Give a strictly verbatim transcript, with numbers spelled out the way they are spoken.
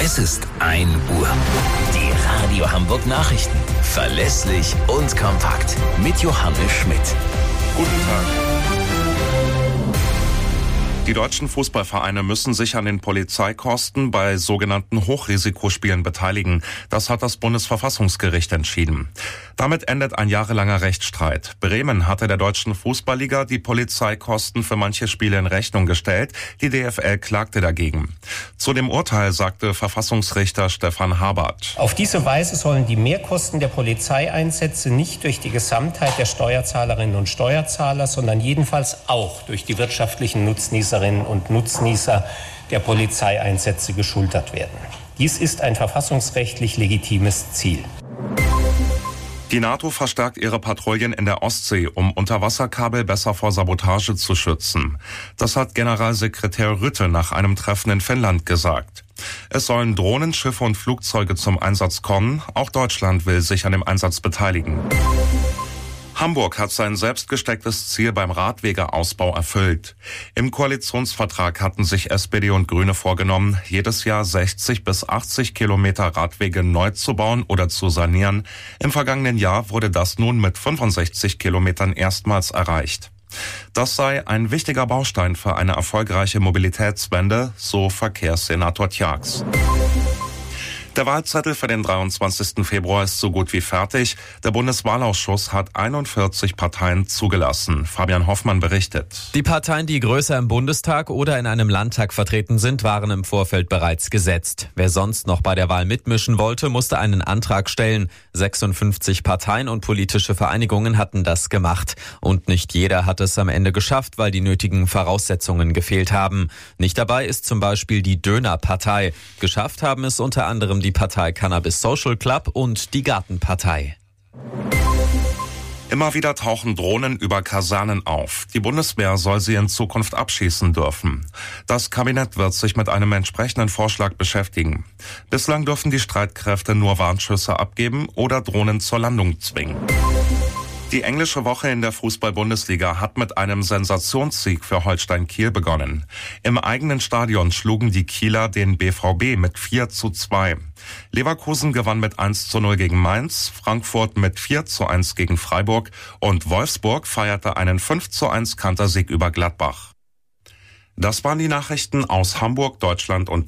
Es ist ein Uhr. Die Radio Hamburg Nachrichten. Verlässlich und kompakt. Mit Johannes Schmidt. Guten Tag. Die deutschen Fußballvereine müssen sich an den Polizeikosten bei sogenannten Hochrisikospielen beteiligen. Das hat das Bundesverfassungsgericht entschieden. Damit endet ein jahrelanger Rechtsstreit. Bremen hatte der deutschen Fußballliga die Polizeikosten für manche Spiele in Rechnung gestellt. Die D F L klagte dagegen. Zu dem Urteil sagte Verfassungsrichter Stefan Habert: Auf diese Weise sollen die Mehrkosten der Polizeieinsätze nicht durch die Gesamtheit der Steuerzahlerinnen und Steuerzahler, sondern jedenfalls auch durch die wirtschaftlichen Nutznießerinnen und Nutznießer der Polizeieinsätze geschultert werden. Dies ist ein verfassungsrechtlich legitimes Ziel. Die NATO verstärkt ihre Patrouillen in der Ostsee, um Unterwasserkabel besser vor Sabotage zu schützen. Das hat Generalsekretär Rutte nach einem Treffen in Finnland gesagt. Es sollen Drohnen, Schiffe und Flugzeuge zum Einsatz kommen. Auch Deutschland will sich an dem Einsatz beteiligen. Hamburg hat sein selbst gestecktes Ziel beim Radwegeausbau erfüllt. Im Koalitionsvertrag hatten sich S P D und Grüne vorgenommen, jedes Jahr sechzig bis achtzig Kilometer Radwege neu zu bauen oder zu sanieren. Im vergangenen Jahr wurde das nun mit fünfundsechzig Kilometern erstmals erreicht. Das sei ein wichtiger Baustein für eine erfolgreiche Mobilitätswende, so Verkehrssenator Tjax. Der Wahlzettel für den dreiundzwanzigsten Februar ist so gut wie fertig. Der Bundeswahlausschuss hat einundvierzig Parteien zugelassen. Fabian Hoffmann berichtet. Die Parteien, die größer im Bundestag oder in einem Landtag vertreten sind, waren im Vorfeld bereits gesetzt. Wer sonst noch bei der Wahl mitmischen wollte, musste einen Antrag stellen. sechsundfünfzig Parteien und politische Vereinigungen hatten das gemacht. Und nicht jeder hat es am Ende geschafft, weil die nötigen Voraussetzungen gefehlt haben. Nicht dabei ist zum Beispiel die Dönerpartei. Geschafft haben es unter anderem die die Partei Cannabis Social Club und die Gartenpartei. Immer wieder tauchen Drohnen über Kasernen auf. Die Bundeswehr soll sie in Zukunft abschießen dürfen. Das Kabinett wird sich mit einem entsprechenden Vorschlag beschäftigen. Bislang dürfen die Streitkräfte nur Warnschüsse abgeben oder Drohnen zur Landung zwingen. Die englische Woche in der Fußball-Bundesliga hat mit einem Sensationssieg für Holstein Kiel begonnen. Im eigenen Stadion schlugen die Kieler den B V B mit vier zu zwei. Leverkusen gewann mit eins zu null gegen Mainz, Frankfurt mit vier zu eins gegen Freiburg und Wolfsburg feierte einen fünf zu eins Kantersieg über Gladbach. Das waren die Nachrichten aus Hamburg, Deutschland und